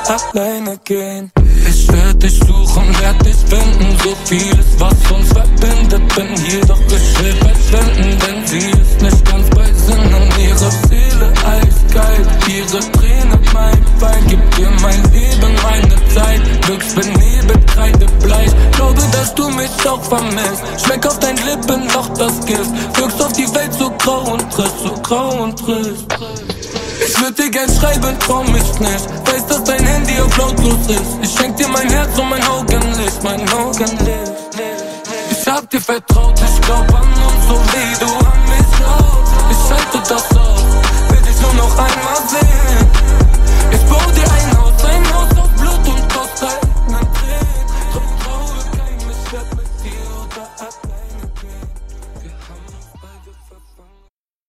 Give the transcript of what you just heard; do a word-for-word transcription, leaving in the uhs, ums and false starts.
alleine gehen. Ich werd dich suchen, werd dich finden. So vieles, was uns verbindet. Bin hier, doch ich will verschwinden. Denn sie ist nicht ganz bei Sinnen. Ihre Seele eiskalt, ihre Träne mein Feind. Gib dir mein Leben, meine Zeit. Wirkst benebelt, kreidebleich. Glaube, dass du mich auch vermisst. Schmeck auf dein Lippen noch das Gift. Wirkst auf die Welt so grau und trist, so grau und trist. Ich würd dir gern schreiben, trau mich nicht. Weiß, dass dein Handy auf lautlos ist. Ich schenk dir mein Herz und mein Augenlicht, mein Augenlicht. Ich hab dir vertraut, ich glaub an